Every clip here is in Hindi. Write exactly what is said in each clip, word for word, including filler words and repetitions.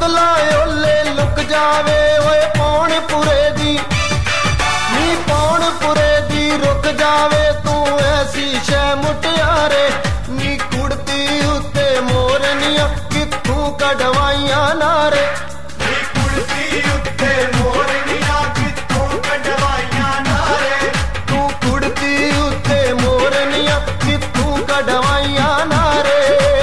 बदला ओले लुक जावे ओए पौन पुरे दी नी पौन पुरे दी रुक जावे तू ऐसी शै मुटियारे नी कुड़ती उत्ते मोरनिया कित्थों कढवाइयां नारे नी कुड़ती उत्ते मोरनिया कित्थों कढवाइयां नारे तू कुड़ती उत्ते मोरनिया कित्थों कढवाइयां नारे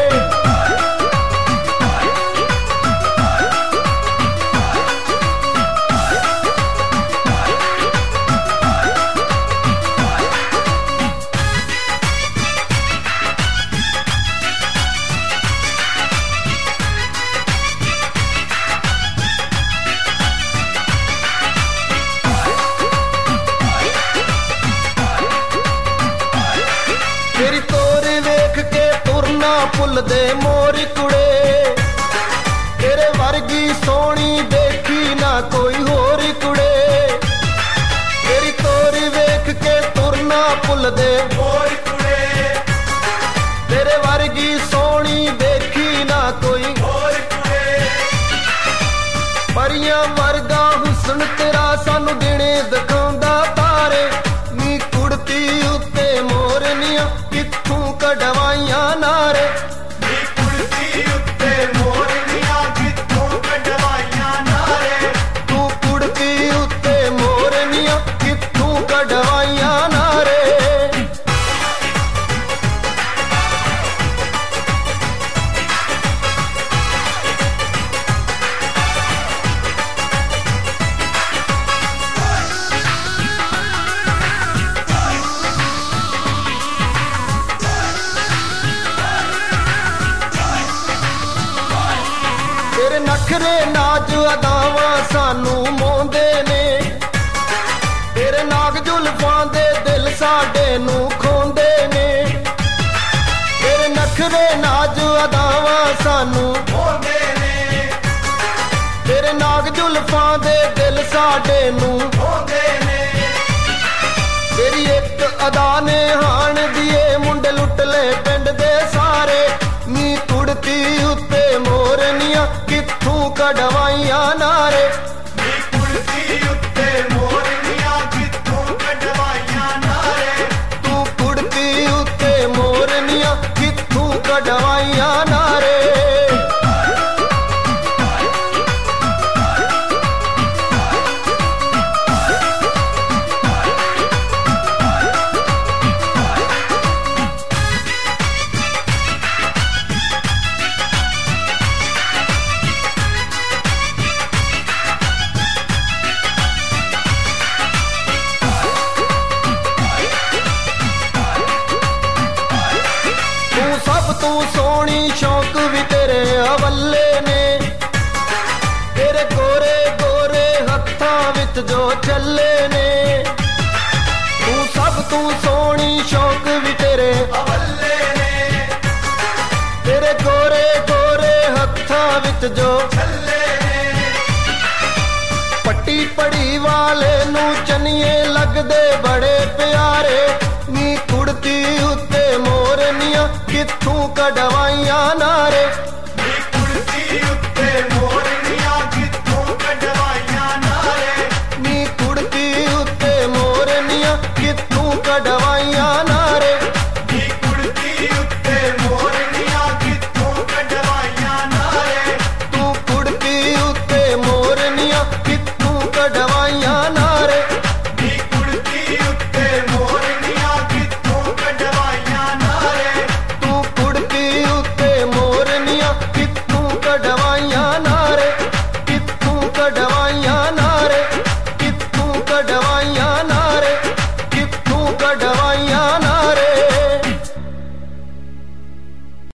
तेरी तोरी वेख के तुरना पुल दे मोरी कुड़े तेरे वर्गी सोनी देखी ना कोई होरी कुड़े तेरी तोरी वेख के तुरना पुल दे मोरी कुड़े तेरे वर्गी सोनी देखी ना कोई मोरी कुड़े परियां वर्गा हुसन तेरा सानू दिने दिखांदा तारे नी कुड़ती उत्ते मोरनिया कित्थों कढवाइयां नारे नी कुड़ती उत्ते मोरनिया कित्थों कढवाइयां नारे तू कुड़ती उत्ते मोरनिया कित्थों कढवाइयां नारे तेरे नखरे नाच अदावां सानू मोंदे ने तेरे नाग जुल्फां दे दिल साडे नू खोंदे ने तेरे नखरे नाच अदावां सानू होंदे ने तेरे नाग जुल्फां दे दिल साडे नू होंदे ने तेरी एक अदा ने हाण दिए मुंडे लुट ले पिंड दे सारे नी कुड़ती उत्ते मोरनिया कित्थों कढवाइयां नारे नी कुड़ती उत्ते मोरनिया कित्थों कढवाइयां नारे तू कुड़ती उत्ते मोरनिया कित्थों कढवाइयां नारे तू सब तू सोनी शौक भी तेरे हवले ने तेरे गोरे गोरे हत्थां विच जो चले ने तू सब तू सोनी शौक भी तेरे हवले ने तेरे गोरे गोरे हत्थां विच जो छल्ले ने पट्टी पड़ी वाले नू चनिए लगदे बड़े प्यारे नी कुड़ती उत्ते मोरनिया कित्थों कढवाइयां नारे